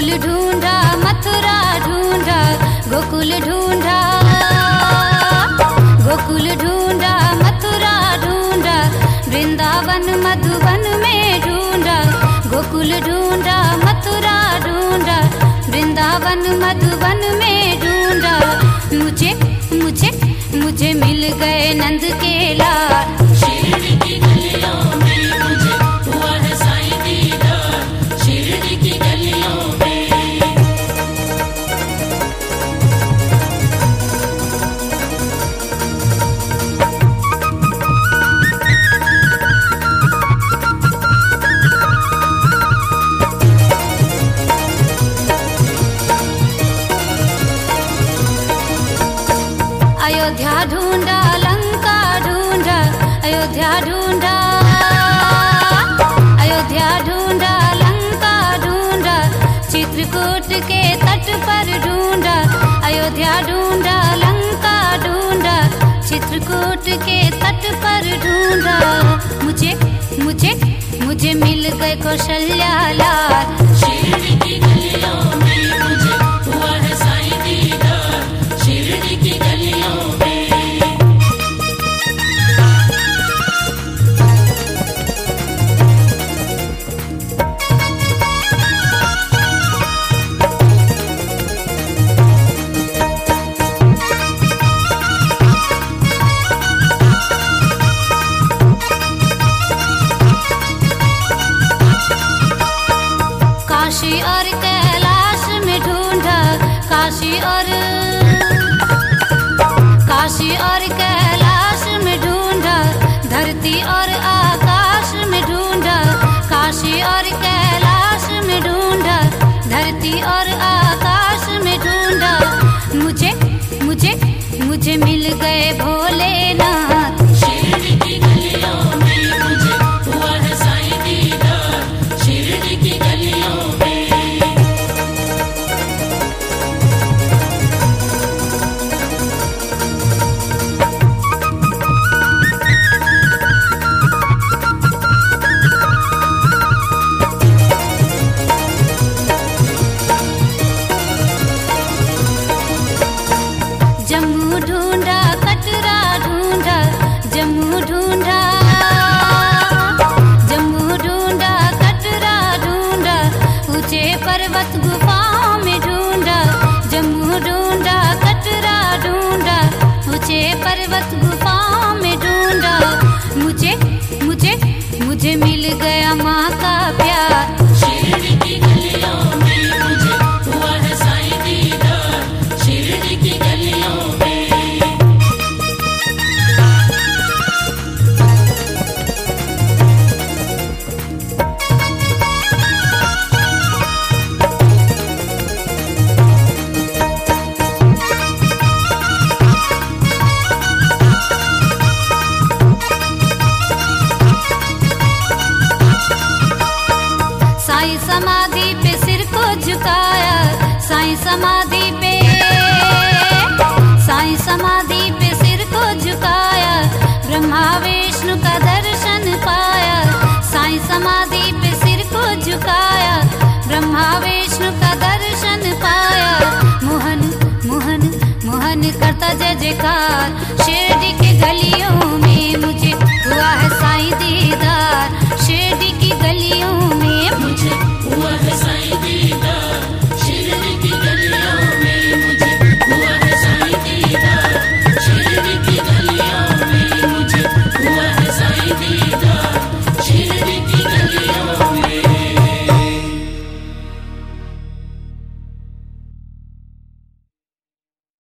गोकुल ढूंढा मथुरा ढूंढा, गोकुल ढूंढा, गोकुल ढूंढा मथुरा ढूंढा, वृंदावन मधुबन में ढूंढा, गोकुल ढूंढा मथुरा ढूंढा, वृंदावन मधुबन में ढूंढा। मुझे मुझे मुझे मिल गए नंद के लाल, शिरडी की गलियों में मुझे हुआ है साईं दीदार, शिरडी की गलियों में। अयोध्या ढूंढा लंका ढूंढा, अयोध्या ढूंढा, अयोध्या ढूंढा लंका ढूंढा, चित्रकूट के तट पर ढूंढा, अयोध्या ढूंढा लंका ढूंढा, चित्रकूट के तट पर ढूंढा। मुझे मुझे मुझे मिल गए कौशल्या लाल, शिरडी की गलियों में मुझे हुआ है साईं दीदार, शिरडी की गलियों में। काशी और कैलाश में ढूंढा, काशी और कैलाश में ढूंढा, धरती और आकाश में ढूंढा, काशी और कैलाश में ढूंढा, धरती और आकाश में ढूंढा। मुझे मुझे मुझे मिल गए भोलेनाथ, शिरडी की गलियों में मुझे हुआ है साईं दीदार, शिरडी की गलियों में। जम्मू ढूंढा कटरा ढूंढा, जम्मू ढूंढा, जम्मू ढूंढा कटरा ढूंढा, ऊंचे पर्वत गुफाओं में ढूंढा, जम्मू ढूंढा कटरा ढूंढा, ऊंचे पर्वत गुफाओं में ढूंढा। मुझे मुझे मुझे मिल गया माँ का प्यार, शिरडी की गलियों में मुझे हुआ है साईं दीदार, शिरडी की गलियों में। साईं समाधि पे सिर को झुकाया, साईं समाधि पे, साईं समाधि पे सिर को झुकाया, ब्रह्मा विष्णु का दर्शन पाया, साईं समाधि पे सिर को झुकाया, ब्रह्मा विष्णु का दर्शन पाया। मोहन मोहन मोहन करता जय जयकार, शिरडी के गलियों